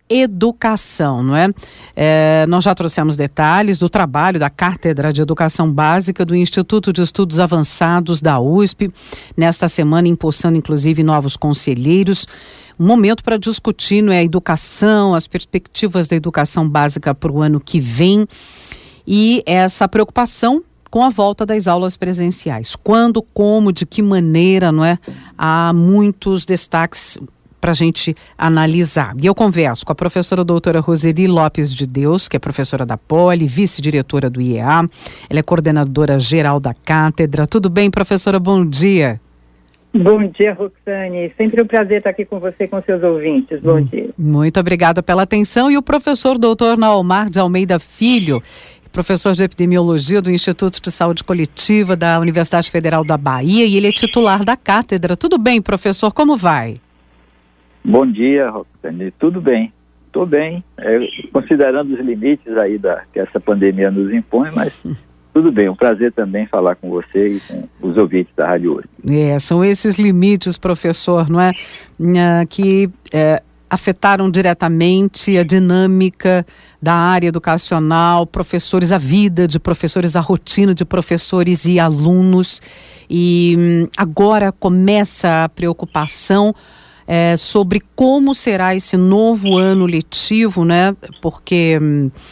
educação, não é? Nós já trouxemos detalhes do trabalho da Cátedra de Educação Básica do Instituto de Estudos Avançados da USP, nesta semana impulsando inclusive novos conselheiros. Um momento para discutir, não é, a educação, as perspectivas da educação básica para o ano que vem e essa preocupação com a volta das aulas presenciais. Quando, como, de que maneira, não é? Há muitos destaques para a gente analisar. E eu converso com a professora doutora Roseli Lopes de Deus, que é professora da Poli, vice-diretora do IEA, ela é coordenadora geral da cátedra. Tudo bem, professora? Bom dia. Bom dia, Roxane. Sempre um prazer estar aqui com você e com seus ouvintes. Bom dia. Muito obrigada pela atenção. E o professor doutor Naomar de Almeida Filho, professor de epidemiologia do Instituto de Saúde Coletiva da Universidade Federal da Bahia, e ele é titular da cátedra. Tudo bem, professor? Como vai? Bom dia, Roxane. Tudo bem. Estou bem, considerando os limites aí que essa pandemia nos impõe, mas tudo bem. Um prazer também falar com você e com os ouvintes da Rádio hoje. São esses limites, professor, não é? Que afetaram diretamente a dinâmica da área educacional, professores, a vida de professores, a rotina de professores e alunos. E agora começa a preocupação sobre como será esse novo ano letivo, né? Porque,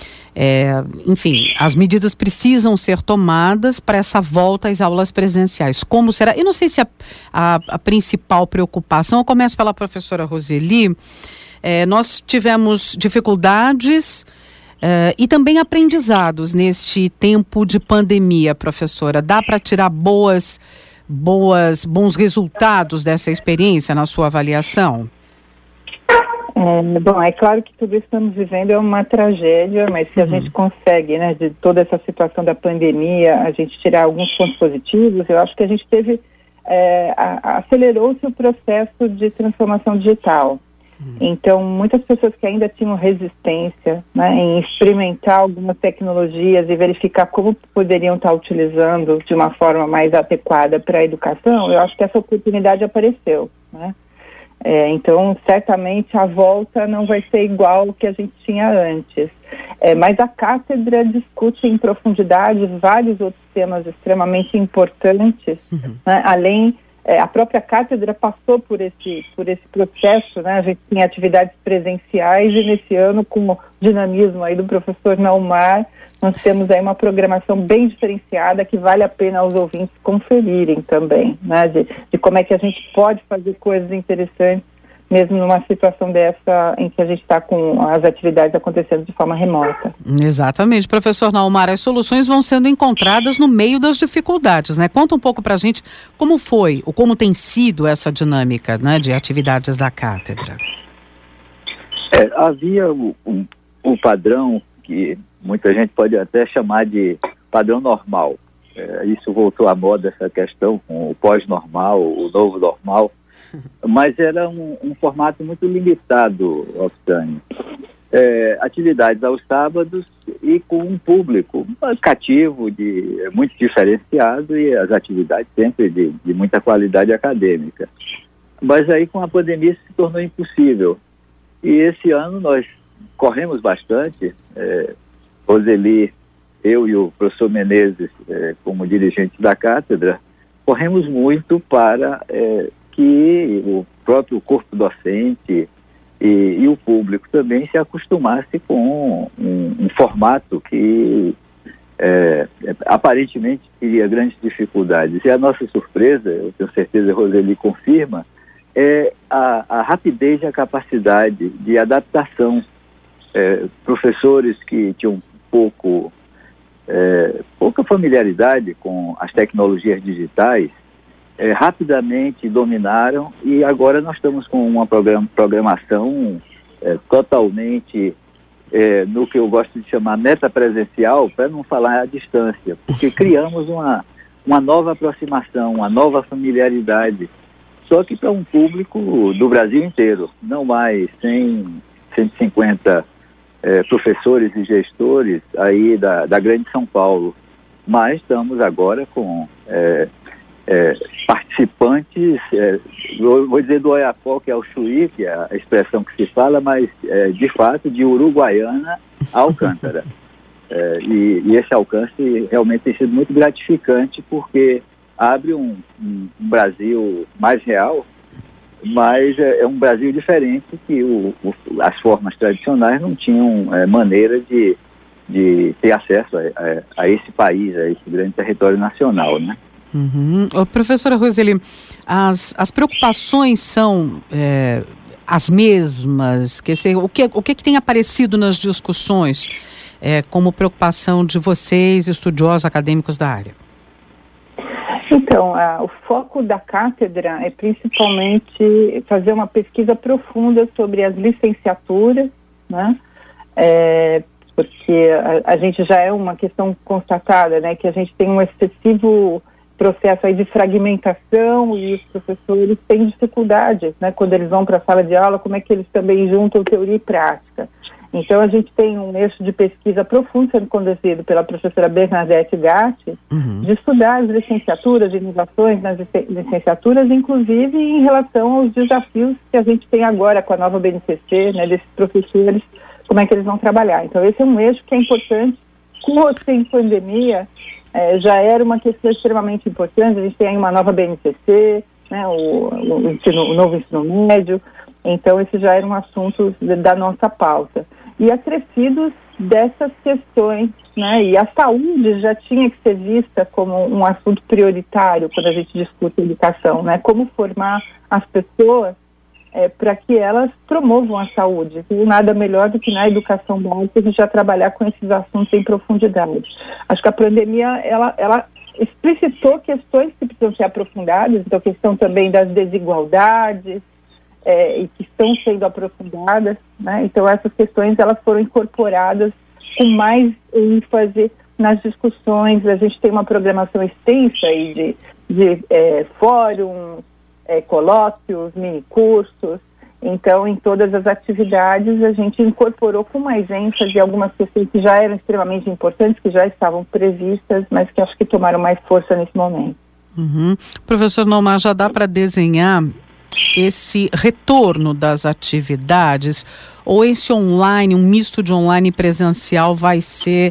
enfim, as medidas precisam ser tomadas para essa volta às aulas presenciais. Como será? Eu não sei se a principal preocupação, eu começo pela professora Roseli, nós tivemos dificuldades e também aprendizados neste tempo de pandemia, professora. Dá para tirar bons resultados dessa experiência na sua avaliação? Bom, é claro que tudo isso que estamos vivendo é uma tragédia, mas se a gente consegue, né, de toda essa situação da pandemia, a gente tirar alguns pontos positivos, eu acho que a gente teve, acelerou-se o processo de transformação digital. Então, muitas pessoas que ainda tinham resistência, né, em experimentar algumas tecnologias e verificar como poderiam estar utilizando de uma forma mais adequada para a educação, eu acho que essa oportunidade apareceu, né? Então, certamente a volta não vai ser igual ao que a gente tinha antes. Mas a cátedra discute em profundidade vários outros temas extremamente importantes, né, além... a própria cátedra passou por esse processo, né? A gente tinha atividades presenciais e nesse ano, com o dinamismo aí do professor Naomar, nós temos aí uma programação bem diferenciada que vale a pena aos ouvintes conferirem também, né? De como é que a gente pode fazer coisas interessantes mesmo numa situação dessa em que a gente está com as atividades acontecendo de forma remota. Exatamente. Professor Naomar, as soluções vão sendo encontradas no meio das dificuldades, né? Conta um pouco para a gente como foi, ou como tem sido essa dinâmica, né, de atividades da cátedra. Havia o padrão que muita gente pode até chamar de padrão normal. Isso voltou à moda, essa questão com o pós-normal, o novo normal. Mas era um formato muito limitado, Roxane. Atividades aos sábados e com um público cativo, muito diferenciado, e as atividades sempre de muita qualidade acadêmica. Mas aí com a pandemia isso se tornou impossível. E esse ano nós corremos bastante, Roseli, eu e o professor Menezes, como dirigentes da cátedra, corremos muito para... que o próprio corpo docente e o público também se acostumasse com um formato que aparentemente teria grandes dificuldades. E a nossa surpresa, eu tenho certeza que a Roseli confirma, é a rapidez e a capacidade de adaptação. Professores que tinham pouca familiaridade com as tecnologias digitais, rapidamente dominaram, e agora nós estamos com uma programação totalmente no que eu gosto de chamar metapresencial, para não falar à distância, porque criamos uma nova aproximação, uma nova familiaridade, só que para um público do Brasil inteiro, não mais 150 professores e gestores aí da grande São Paulo, mas estamos agora com participantes, vou dizer do Oiapoque ao Chuí, que é a expressão que se fala, mas de fato de Uruguaiana a Alcântara. E esse alcance realmente tem sido muito gratificante, porque abre um Brasil mais real, mas é um Brasil diferente, que as formas tradicionais não tinham maneira de ter acesso a esse país, a esse grande território nacional, né? Uhum. Professora Roseli, as preocupações são as mesmas? O que tem aparecido nas discussões como preocupação de vocês, estudiosos acadêmicos da área? Então, o foco da cátedra é principalmente fazer uma pesquisa profunda sobre as licenciaturas, né? Porque a gente já é uma questão constatada, né? Que a gente tem um excessivo processo aí de fragmentação, e os professores têm dificuldade, né? Quando eles vão para a sala de aula, como é que eles também juntam teoria e prática. Então, a gente tem um eixo de pesquisa profundo sendo conduzido pela professora Bernadette Gatti, de estudar as licenciaturas, inovações nas licenciaturas, inclusive em relação aos desafios que a gente tem agora com a nova BNCC, né, desses professores, como é que eles vão trabalhar. Então, esse é um eixo que é importante. Com ou sem pandemia, já era uma questão extremamente importante. A gente tem aí uma nova BNCC, né, o novo ensino médio. Então, esse já era um assunto da nossa pauta. E acrescidos dessas questões, né? E a saúde já tinha que ser vista como um assunto prioritário quando a gente discute educação, né? Como formar as pessoas para que elas promovam a saúde. E nada melhor do que na educação básica a gente já trabalhar com esses assuntos em profundidade. Acho que a pandemia, ela explicitou questões que precisam ser aprofundadas, então a questão também das desigualdades, e que estão sendo aprofundadas, né? Então essas questões elas foram incorporadas com mais ênfase nas discussões. A gente tem uma programação extensa aí de fóruns, colóquios, minicursos. Então, em todas as atividades, a gente incorporou com mais ênfase algumas questões que já eram extremamente importantes, que já estavam previstas, mas que acho que tomaram mais força nesse momento. Uhum. Professor Nomar, já dá para desenhar esse retorno das atividades, ou esse online, um misto de online e presencial vai ser,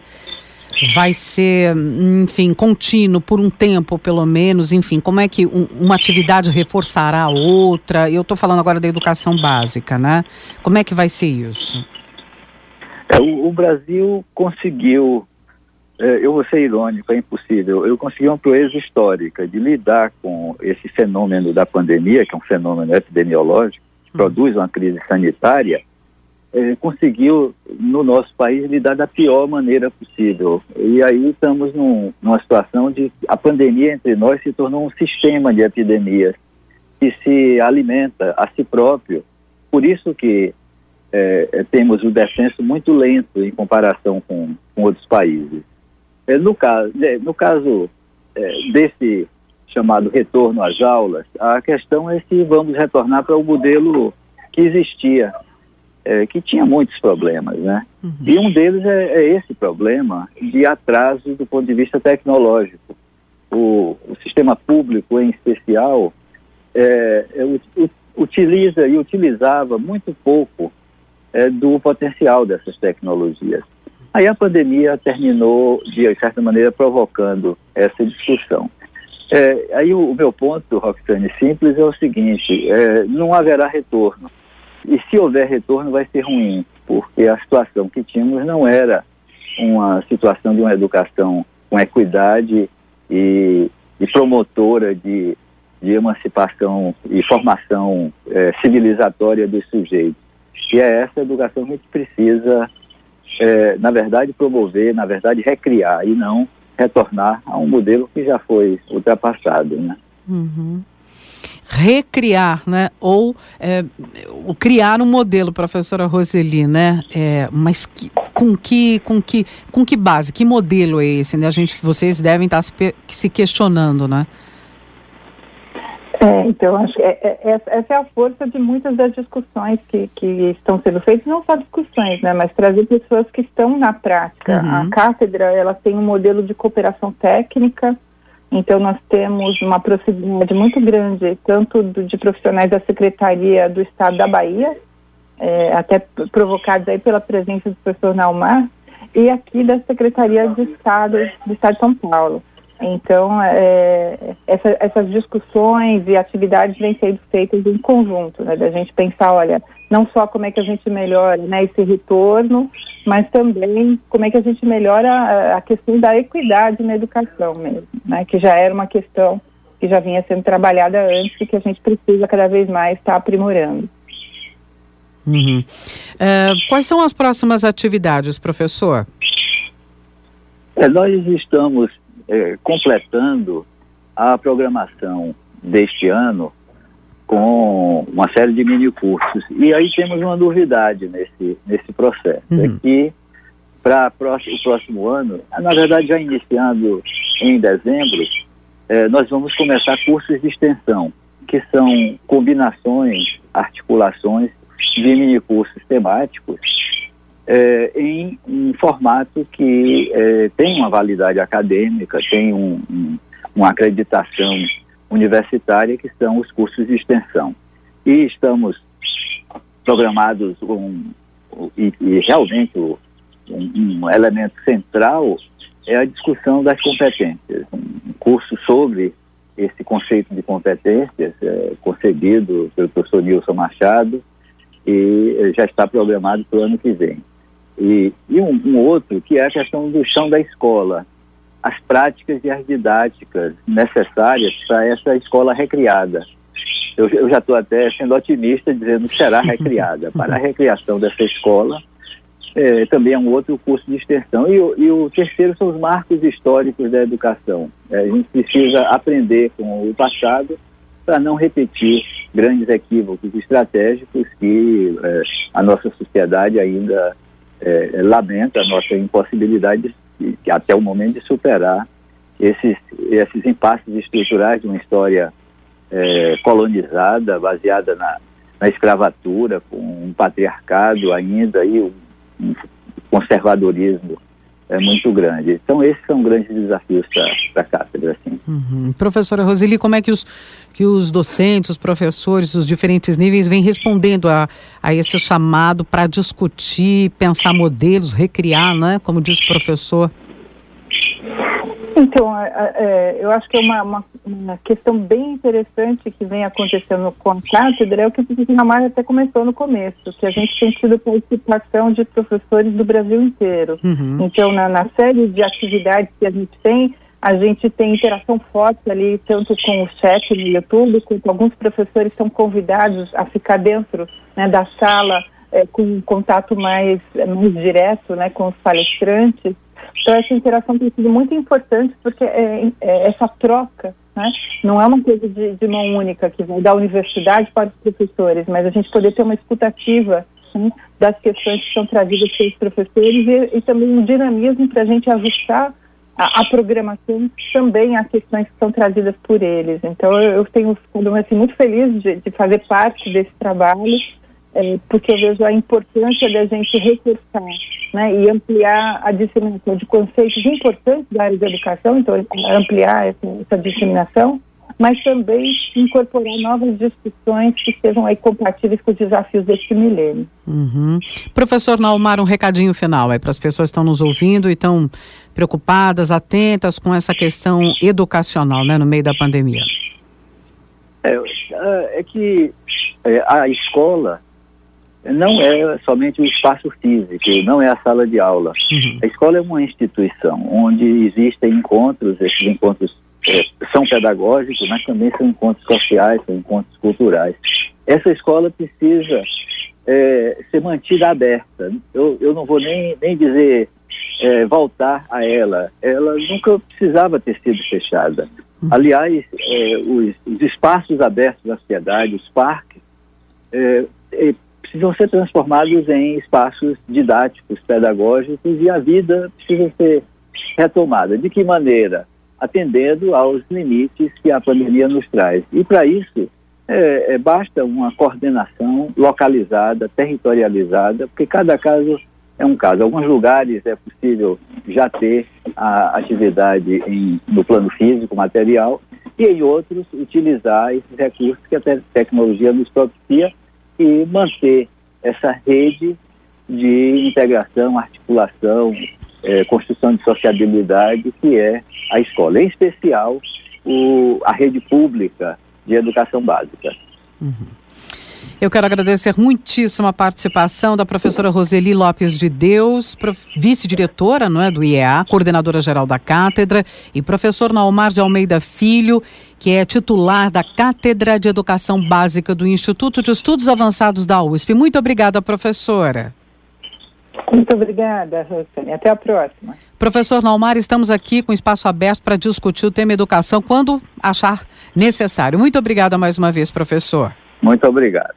enfim, contínuo por um tempo, pelo menos? Enfim, como é que uma atividade reforçará a outra? Eu estou falando agora da educação básica, né? Como é que vai ser isso? O Brasil conseguiu, eu vou ser irônico, é impossível, eu consegui uma proeza histórica de lidar com esse fenômeno da pandemia, que é um fenômeno epidemiológico, que produz uma crise sanitária. Conseguiu, no nosso país, lidar da pior maneira possível. E aí estamos numa situação de a pandemia entre nós se tornou um sistema de epidemias que se alimenta a si próprio. Por isso que temos o descenso muito lento em comparação com outros países. No caso desse chamado retorno às aulas, a questão é se vamos retornar para o modelo que existia, que tinha muitos problemas, né? Uhum. E um deles é esse problema de atraso do ponto de vista tecnológico. O sistema público, em especial, utiliza e utilizava muito pouco do potencial dessas tecnologias. Aí a pandemia terminou, de certa maneira, provocando essa discussão. Aí o meu ponto, Roxane, simples, é o seguinte: não haverá retorno. E se houver retorno, vai ser ruim, porque a situação que tínhamos não era uma situação de uma educação com equidade e promotora de emancipação e formação civilizatória dos sujeitos. E é essa educação que a gente precisa, na verdade, promover, na verdade, recriar, e não retornar a um modelo que já foi ultrapassado, né? Uhum. Recriar, né? Ou criar um modelo, professora Roseli, né? Mas com que base? Que modelo é esse, né? Vocês devem estar se questionando, né? Então, acho que essa é a força de muitas das discussões que estão sendo feitas, não só discussões, né, mas trazer pessoas que estão na prática. Uhum. A cátedra, ela tem um modelo de cooperação técnica, Então, nós temos uma proximidade muito grande, tanto de profissionais da Secretaria do Estado da Bahia, até provocados aí pela presença do professor Naumar, e aqui da Secretaria de Estado de São Paulo. Então, essas discussões e atividades vêm sendo feitas em conjunto, né, da gente pensar, olha, não só como é que a gente melhora, né, esse retorno, mas também como é que a gente melhora a questão da equidade na educação mesmo, né, que já era uma questão que já vinha sendo trabalhada antes e que a gente precisa cada vez mais estar aprimorando. Uhum. Quais são as próximas atividades, professor? Nós estamos completando a programação deste ano com uma série de mini-cursos. E aí temos uma novidade nesse processo. É que para o próximo ano, na verdade já iniciando em dezembro, nós vamos começar cursos de extensão, que são combinações, articulações de mini-cursos temáticos em um formato que tem uma validade acadêmica, tem uma acreditação universitária, que são os cursos de extensão. E estamos programados e realmente um elemento central é a discussão das competências. Um curso sobre esse conceito de competências concebido pelo professor Nilson Machado e já está programado para o ano que vem. E um outro, que é a questão do chão da escola, as práticas e as didáticas necessárias para essa escola recriada. Eu já estou até sendo otimista, dizendo que será recriada. Para a recriação dessa escola, também é um outro curso de extensão. E o terceiro são os marcos históricos da educação. A gente precisa aprender com o passado para não repetir grandes equívocos estratégicos que a nossa sociedade ainda lamenta, a nossa impossibilidade até o momento de superar esses impasses estruturais de uma história colonizada, baseada na escravatura, com um patriarcado ainda e um conservadorismo muito grande. Então, esses são grandes desafios para a cátedra. Assim. Professora Roseli, como é que os docentes, os professores, os diferentes níveis vêm respondendo a esse chamado para discutir, pensar modelos, recriar, né? Como diz o professor? Então, eu acho que é uma questão bem interessante que vem acontecendo com a cátedra, é o que o professor Naumar até começou no começo, que a gente tem tido participação de professores do Brasil inteiro. Então, na série de atividades que a gente tem interação forte ali, tanto com o chat no YouTube, quanto alguns professores são convidados a ficar dentro, né, da sala, com um contato mais direto, né, com os palestrantes. Então, essa interação tem sido muito importante, porque essa troca, né, não é uma coisa de mão única que vai da universidade para os professores, mas a gente poder ter uma escutativa, né, das questões que são trazidas pelos professores e também um dinamismo para a gente ajustar a programação também às questões que são trazidas por eles. Então, eu tenho ficado assim, muito feliz de fazer parte desse trabalho, porque eu vejo a importância da gente reforçar, né, e ampliar a disseminação de conceitos importantes da área da educação, então ampliar essa disseminação, mas também incorporar novas discussões que sejam aí compatíveis com os desafios deste milênio. Professor Naumar, um recadinho final para as pessoas que estão nos ouvindo e estão preocupadas, atentas com essa questão educacional, né, no meio da pandemia. É que a escola não é somente o espaço físico, não é a sala de aula. A escola é uma instituição onde existem encontros, esses encontros são pedagógicos, mas também são encontros sociais, são encontros culturais. Essa escola precisa ser mantida aberta. Eu não vou nem dizer voltar a ela. Ela nunca precisava ter sido fechada. Aliás, os espaços abertos da sociedade, os parques, precisam ser transformados em espaços didáticos, pedagógicos, e a vida precisa ser retomada. De que maneira? Atendendo aos limites que a pandemia nos traz. E para isso, basta uma coordenação localizada, territorializada, porque cada caso é um caso. Em alguns lugares é possível já ter a atividade no plano físico, material, e em outros utilizar esses recursos que a tecnologia nos propicia e manter essa rede de integração, articulação, construção de sociabilidade que é a escola, em especial a rede pública de educação básica. Uhum. Eu quero agradecer muitíssimo a participação da professora Roseli Lopes de Deus, vice-diretora, não é, do IEA, coordenadora geral da cátedra, e professor Naomar de Almeida Filho, que é titular da Cátedra de Educação Básica do Instituto de Estudos Avançados da USP. Muito obrigada, professora. Muito obrigada, Rosane. Até a próxima. Professor Naomar, estamos aqui com espaço aberto para discutir o tema educação quando achar necessário. Muito obrigada mais uma vez, professor. Muito obrigado.